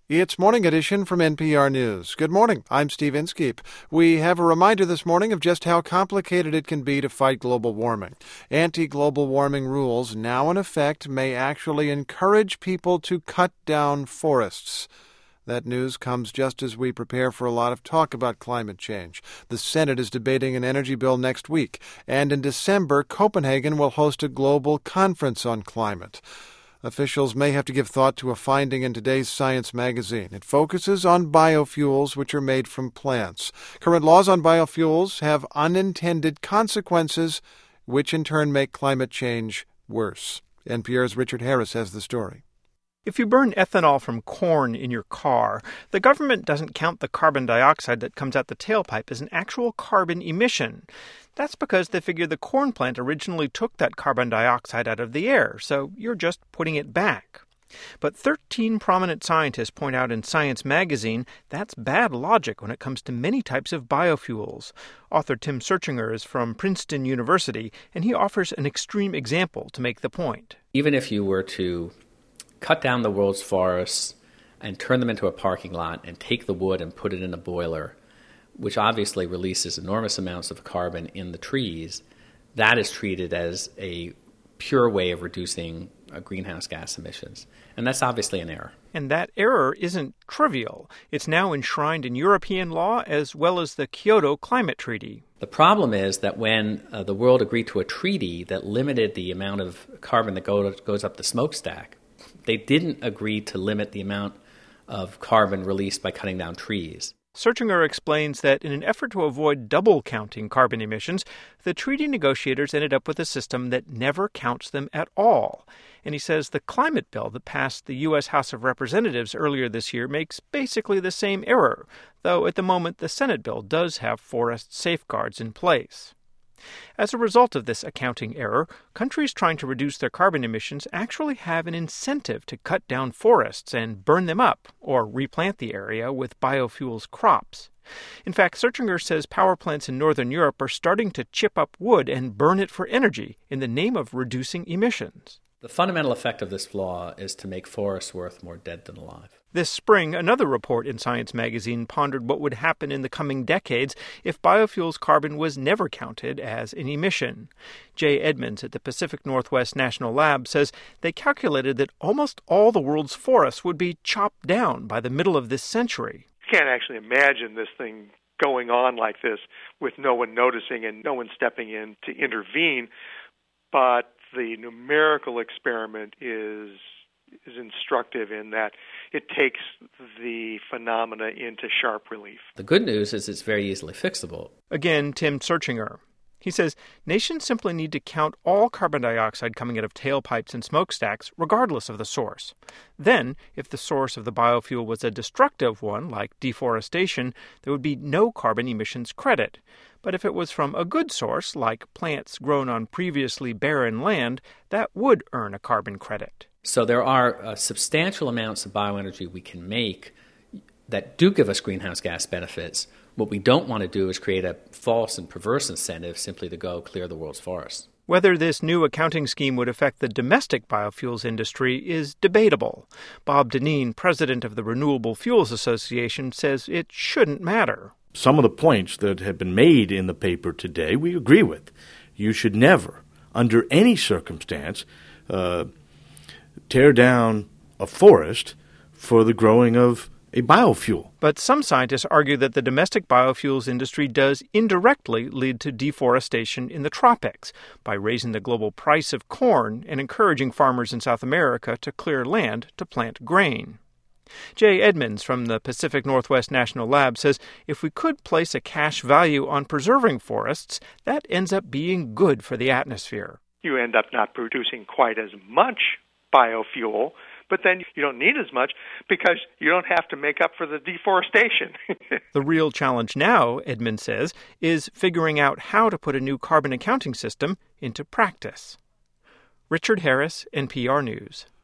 It's Morning Edition from NPR News. Good morning. I'm Steve Inskeep. We have a reminder this morning of just how complicated it can be to fight global warming. Anti-global warming rules now in effect may actually encourage people to cut down forests. That news comes just as we prepare for a lot of talk about climate change. The Senate is debating an energy bill next week, and in December, Copenhagen will host a global conference on climate. Officials may have to give thought to a finding in today's Science magazine. It focuses on biofuels, which are made from plants. Current laws on biofuels have unintended consequences, which in turn make climate change worse. NPR's Richard Harris has the story. If you burn ethanol from corn in your car, the government doesn't count the carbon dioxide that comes out the tailpipe as an actual carbon emission. That's because they figure the corn plant originally took that carbon dioxide out of the air, so you're just putting it back. But 13 prominent scientists point out in Science magazine that's bad logic when it comes to many types of biofuels. Author Tim Searchinger is from Princeton University, and he offers an extreme example to make the point. Even if you were to cut down the world's forests and turn them into a parking lot and take the wood and put it in a boiler, which obviously releases enormous amounts of carbon in the trees, that is treated as a pure way of reducing greenhouse gas emissions. And that's obviously an error. And that error isn't trivial. It's now enshrined in European law as well as the Kyoto Climate Treaty. The problem is that when the world agreed to a treaty that limited the amount of carbon that goes up the smokestack, they didn't agree to limit the amount of carbon released by cutting down trees. Searchinger explains that in an effort to avoid double counting carbon emissions, the treaty negotiators ended up with a system that never counts them at all. And he says the climate bill that passed the U.S. House of Representatives earlier this year makes basically the same error, though at the moment the Senate bill does have forest safeguards in place. As a result of this accounting error, countries trying to reduce their carbon emissions actually have an incentive to cut down forests and burn them up or replant the area with biofuels crops. In fact, Searchinger says power plants in Northern Europe are starting to chip up wood and burn it for energy in the name of reducing emissions. The fundamental effect of this law is to make forests worth more dead than alive. This spring, another report in Science magazine pondered what would happen in the coming decades if biofuels carbon was never counted as an emission. Jay Edmonds at the Pacific Northwest National Lab says they calculated that almost all the world's forests would be chopped down by the middle of this century. You can't actually imagine this thing going on like this with no one noticing and no one stepping in to intervene, but the numerical experiment is instructive in that it takes the phenomena into sharp relief. The good news is it's very easily fixable. Again, Tim Searchinger. He says nations simply need to count all carbon dioxide coming out of tailpipes and smokestacks, regardless of the source. Then, if the source of the biofuel was a destructive one, like deforestation, there would be no carbon emissions credit. But if it was from a good source, like plants grown on previously barren land, that would earn a carbon credit. So there are substantial amounts of bioenergy we can make that do give us greenhouse gas benefits. What we don't want to do is create a false and perverse incentive simply to go clear the world's forests. Whether this new accounting scheme would affect the domestic biofuels industry is debatable. Bob Dineen, president of the Renewable Fuels Association, says it shouldn't matter. Some of the points that have been made in the paper today we agree with. You should never, under any circumstance, tear down a forest for the growing of a biofuel. But some scientists argue that the domestic biofuels industry does indirectly lead to deforestation in the tropics by raising the global price of corn and encouraging farmers in South America to clear land to plant grain. Jay Edmonds from the Pacific Northwest National Lab says if we could place a cash value on preserving forests, that ends up being good for the atmosphere. You end up not producing quite as much biofuel, but then you don't need as much because you don't have to make up for the deforestation. The real challenge now, Edmonds says, is figuring out how to put a new carbon accounting system into practice. Richard Harris, NPR News.